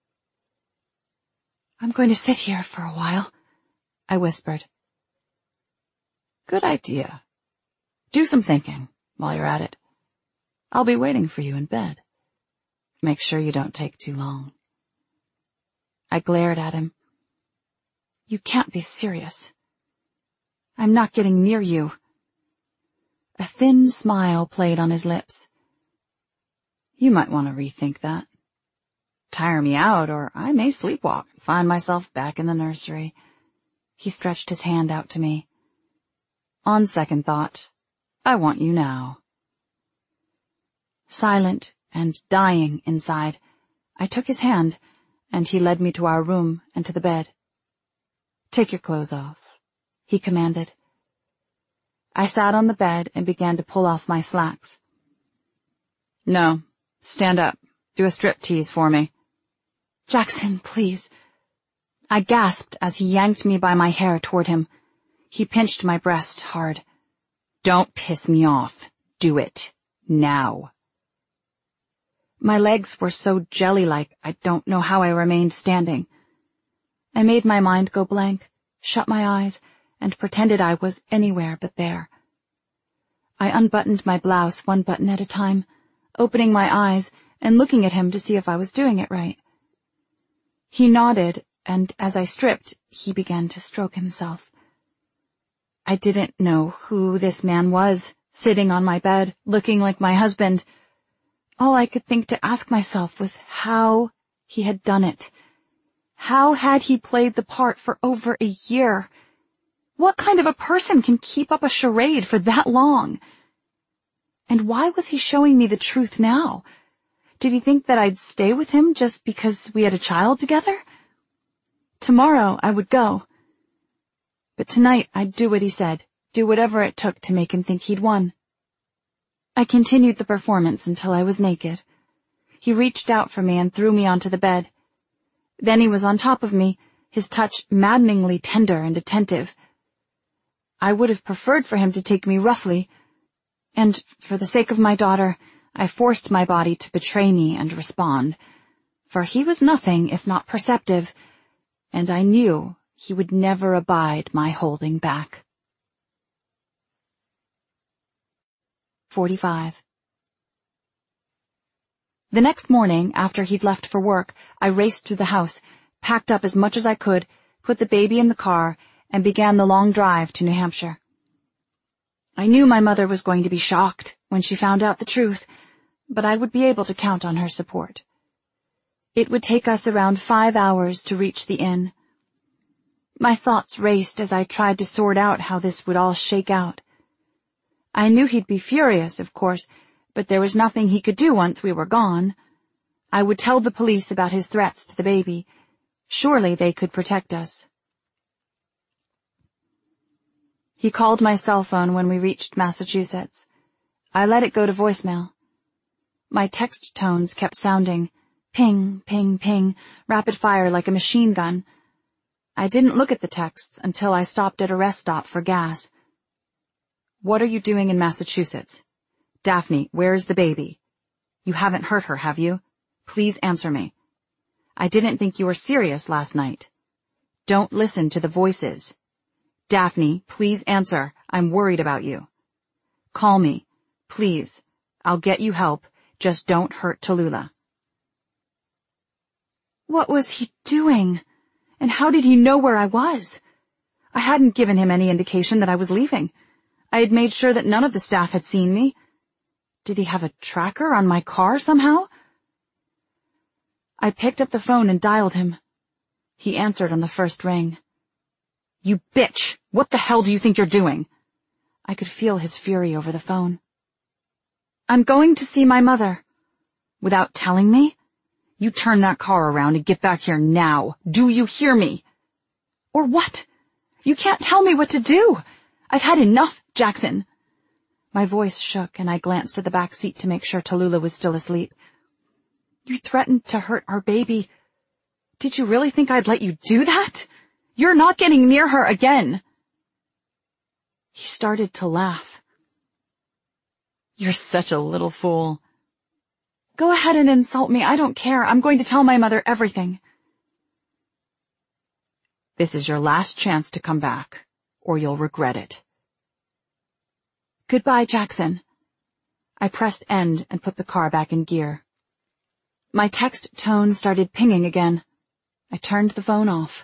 "I'm going to sit here for a while," I whispered. "Good idea. Do some thinking while you're at it. I'll be waiting for you in bed. Make sure you don't take too long." I glared at him. "You can't be serious. I'm not getting near you." A thin smile played on his lips. "You might want to rethink that. Tire me out, or I may sleepwalk and find myself back in the nursery." He stretched his hand out to me. "On second thought, I want you now." Silent and dying inside, I took his hand, and he led me to our room and to the bed. "Take your clothes off," he commanded. I sat on the bed and began to pull off my slacks. "No, stand up. Do a striptease for me." "Jackson, please." I gasped as he yanked me by my hair toward him. He pinched my breast hard. "Don't piss me off. Do it. Now." My legs were so jelly-like, I don't know how I remained standing. I made my mind go blank, shut my eyes, and pretended I was anywhere but there. I unbuttoned my blouse one button at a time, opening my eyes and looking at him to see if I was doing it right. He nodded, and as I stripped, he began to stroke himself. I didn't know who this man was, sitting on my bed, looking like my husband. All I could think to ask myself was how he had done it. How had he played the part for over a year? What kind of a person can keep up a charade for that long? And why was he showing me the truth now? Did he think that I'd stay with him just because we had a child together? Tomorrow I would go. But tonight I'd do what he said, do whatever it took to make him think he'd won. I continued the performance until I was naked. He reached out for me and threw me onto the bed. Then he was on top of me, his touch maddeningly tender and attentive. I would have preferred for him to take me roughly, and for the sake of my daughter, I forced my body to betray me and respond, for he was nothing if not perceptive, and I knew he would never abide my holding back. 45. The next morning, after he'd left for work, I raced through the house, packed up as much as I could, put the baby in the car, and began the long drive to New Hampshire. I knew my mother was going to be shocked when she found out the truth, but I would be able to count on her support. It would take us around 5 hours to reach the inn. My thoughts raced as I tried to sort out how this would all shake out. I knew he'd be furious, of course, but there was nothing he could do once we were gone. I would tell the police about his threats to the baby. Surely they could protect us. He called my cell phone when we reached Massachusetts. I let it go to voicemail. My text tones kept sounding, ping, ping, ping, rapid fire like a machine gun, I didn't look at the texts until I stopped at a rest stop for gas. What are you doing in Massachusetts? Daphne, where is the baby? You haven't hurt her, have you? Please answer me. I didn't think you were serious last night. Don't listen to the voices. Daphne, please answer. I'm worried about you. Call me. Please. I'll get you help. Just don't hurt Tallulah. What was he doing? And how did he know where I was? I hadn't given him any indication that I was leaving. I had made sure that none of the staff had seen me. Did he have a tracker on my car somehow? I picked up the phone and dialed him. He answered on the first ring. You bitch! What the hell do you think you're doing? I could feel his fury over the phone. I'm going to see my mother. Without telling me? You turn that car around and get back here now. Do you hear me? Or what? You can't tell me what to do. I've had enough, Jackson. My voice shook and I glanced at the back seat to make sure Tallulah was still asleep. You threatened to hurt our baby. Did you really think I'd let you do that? You're not getting near her again. He started to laugh. You're such a little fool. Go ahead and insult me. I don't care. I'm going to tell my mother everything. This is your last chance to come back, or you'll regret it. Goodbye, Jackson. I pressed end and put the car back in gear. My text tone started pinging again. I turned the phone off.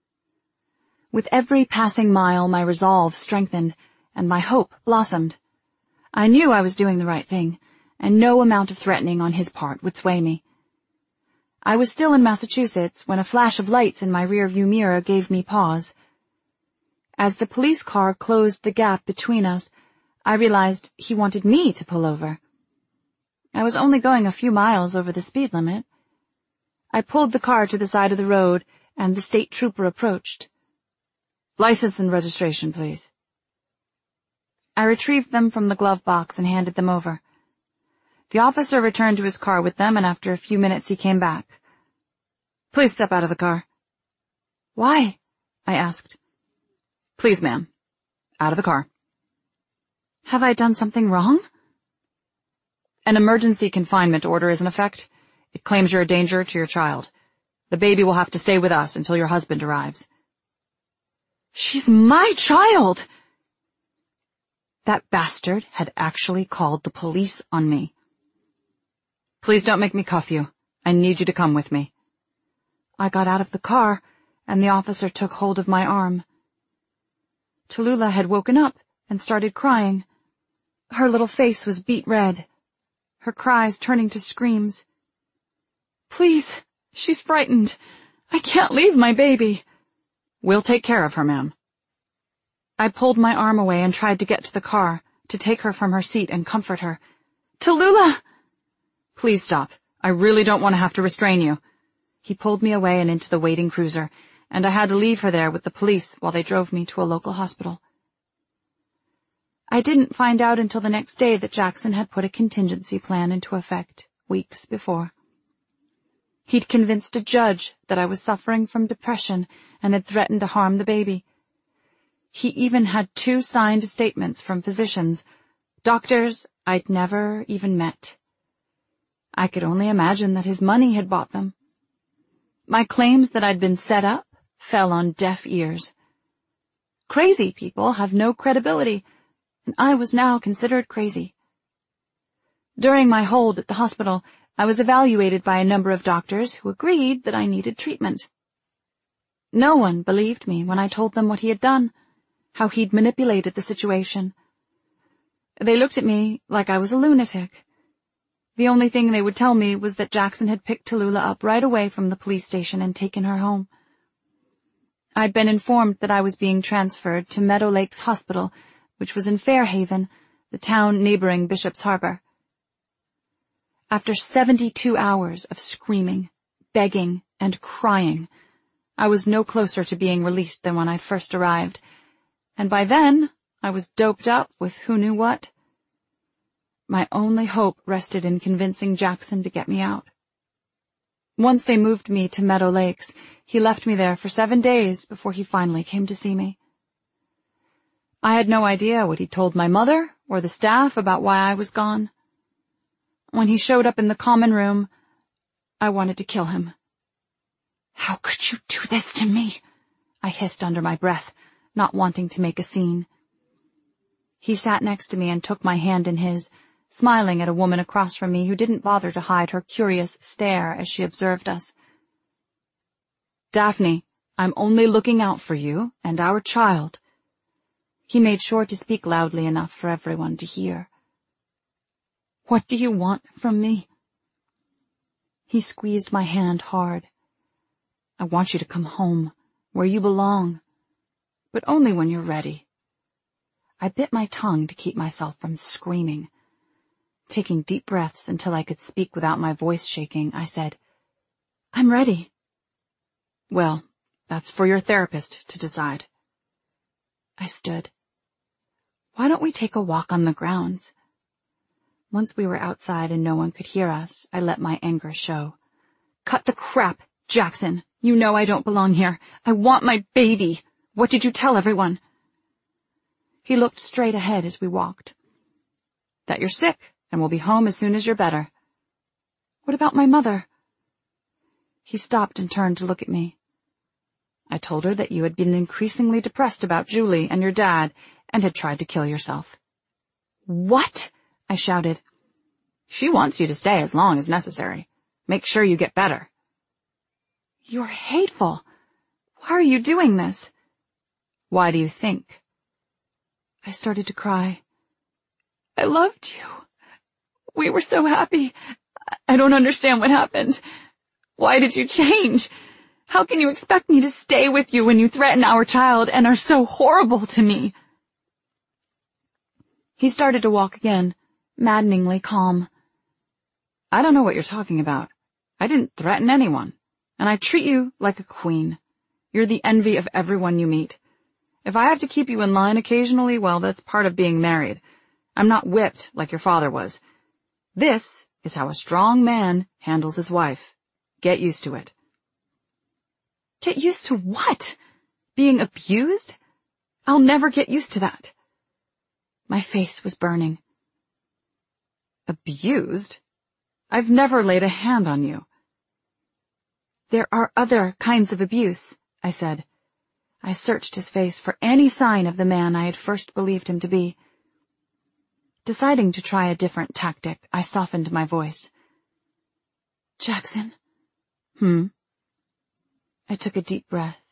With every passing mile, my resolve strengthened, and my hope blossomed. I knew I was doing the right thing, and no amount of threatening on his part would sway me. I was still in Massachusetts when a flash of lights in my rearview mirror gave me pause. As the police car closed the gap between us, I realized he wanted me to pull over. I was only going a few miles over the speed limit. I pulled the car to the side of the road, and the state trooper approached. License and registration, please. I retrieved them from the glove box and handed them over. The officer returned to his car with them, and after a few minutes he came back. Please step out of the car. Why? I asked. Please, ma'am. Out of the car. Have I done something wrong? An emergency confinement order is in effect. It claims you're a danger to your child. The baby will have to stay with us until your husband arrives. She's my child! That bastard had actually called the police on me. Please don't make me cuff you. I need you to come with me. I got out of the car, and the officer took hold of my arm. Tallulah had woken up and started crying. Her little face was beet red, her cries turning to screams. Please, she's frightened. I can't leave my baby. We'll take care of her, ma'am. I pulled my arm away and tried to get to the car, to take her from her seat and comfort her. Tallulah! Please stop. I really don't want to have to restrain you. He pulled me away and into the waiting cruiser, and I had to leave her there with the police while they drove me to a local hospital. I didn't find out until the next day that Jackson had put a contingency plan into effect weeks before. He'd convinced a judge that I was suffering from depression and had threatened to harm the baby. He even had 2 signed statements from physicians, doctors I'd never even met. I could only imagine that his money had bought them. My claims that I'd been set up fell on deaf ears. Crazy people have no credibility, and I was now considered crazy. During my hold at the hospital, I was evaluated by a number of doctors who agreed that I needed treatment. No one believed me when I told them what he had done, how he'd manipulated the situation. They looked at me like I was a lunatic. The only thing they would tell me was that Jackson had picked Tallulah up right away from the police station and taken her home. I'd been informed that I was being transferred to Meadow Lakes Hospital, which was in Fairhaven, the town neighboring Bishop's Harbor. After 72 hours of screaming, begging, and crying, I was no closer to being released than when I first arrived, and by then I was doped up with who knew what. My only hope rested in convincing Jackson to get me out. Once they moved me to Meadow Lakes, He left me there for 7 days before he finally came to see me. I had no idea what he told my mother or the staff about why I was gone. When he showed up in the common room, I wanted to kill him. "How could you do this to me?" I hissed under my breath, not wanting to make a scene. He sat next to me and took my hand in his, smiling at a woman across from me who didn't bother to hide her curious stare as she observed us. "Daphne, I'm only looking out for you and our child." He made sure to speak loudly enough for everyone to hear. "What do you want from me?" He squeezed my hand hard. "I want you to come home, where you belong, but only when you're ready." I bit my tongue to keep myself from screaming. Taking deep breaths until I could speak without my voice shaking, I said, "I'm ready." "Well, that's for your therapist to decide." I stood. "Why don't we take a walk on the grounds?" Once we were outside and no one could hear us, I let my anger show. "Cut the crap, Jackson. You know I don't belong here. I want my baby. What did you tell everyone?" He looked straight ahead as we walked. "That you're sick and will be home as soon as you're better." "What about my mother?" He stopped and turned to look at me. "I told her that you had been increasingly depressed about Julie and your dad and had tried to kill yourself." "What?" I shouted. "She wants you to stay as long as necessary. Make sure you get better." "You're hateful. Why are you doing this?" "Why do you think?" I started to cry. "I loved you. We were so happy. I don't understand what happened. Why did you change? How can you expect me to stay with you when you threaten our child and are so horrible to me?" He started to walk again, maddeningly calm. "I don't know what you're talking about. I didn't threaten anyone, and I treat you like a queen. You're the envy of everyone you meet. If I have to keep you in line occasionally, well, that's part of being married. I'm not whipped like your father was. This is how a strong man handles his wife. Get used to it." "Get used to what? Being abused? I'll never get used to that." My face was burning. "Abused? I've never laid a hand on you." "There are other kinds of abuse," I said. I searched his face for any sign of the man I had first believed him to be. Deciding to try a different tactic, I softened my voice. "Jackson." I took a deep breath.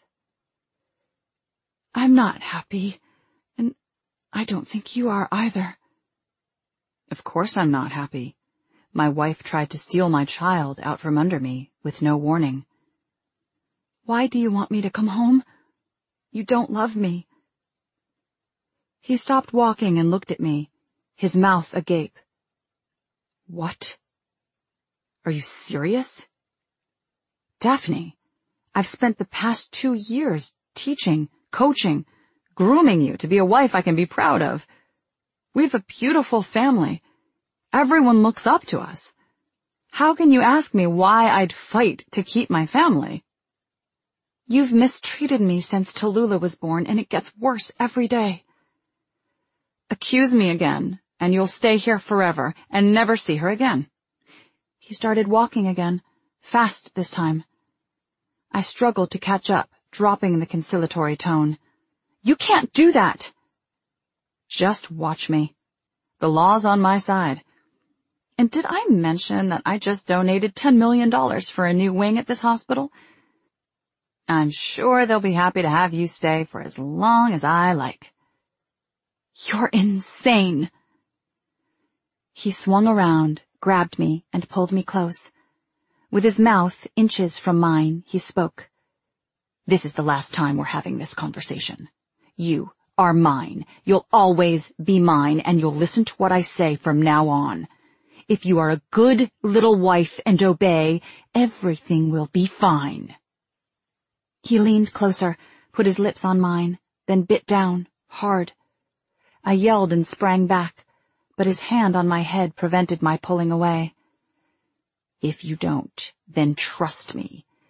"I'm not happy, and I don't think you are either." "Of course I'm not happy. My wife tried to steal my child out from under me with no warning." "Why do you want me to come home? You don't love me." He stopped walking and looked at me, his mouth agape. "What? Are you serious?" "Daphne, I've spent the past 2 years teaching, coaching, grooming you to be a wife I can be proud of. We've a beautiful family. Everyone looks up to us. How can you ask me why I'd fight to keep my family?" "You've mistreated me since Tallulah was born, and it gets worse every day." "Accuse me again, and you'll stay here forever and never see her again." He started walking again, fast this time. I struggled to catch up, dropping the conciliatory tone. "You can't do that." "Just watch me. The law's on my side. And did I mention that I just donated $10 million for a new wing at this hospital? I'm sure they'll be happy to have you stay for as long as I like." "You're insane." He swung around, grabbed me, and pulled me close. With his mouth inches from mine, he spoke. "This is the last time we're having this conversation. You are mine. You'll always be mine, and you'll listen to what I say from now on. If you are a good little wife and obey, everything will be fine." He leaned closer, put his lips on mine, then bit down, hard. I yelled and sprang back, but his hand on my head prevented my pulling away. "If you don't, then trust me.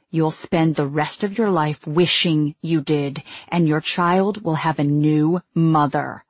You'll spend the rest of your life wishing you did, and your child will have a new mother.